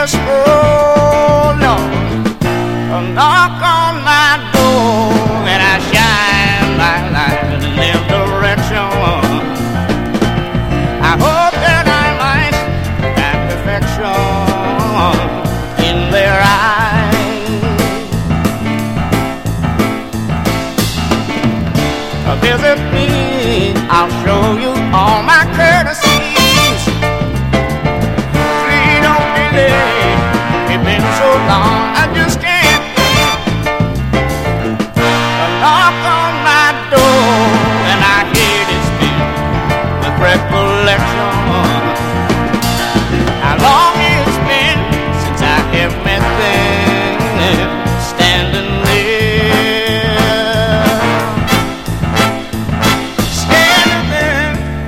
just, oh Lord, knock on my door and I shine my light in their direction. I hope that I might have perfection in their eyes. Visit me, I'll show you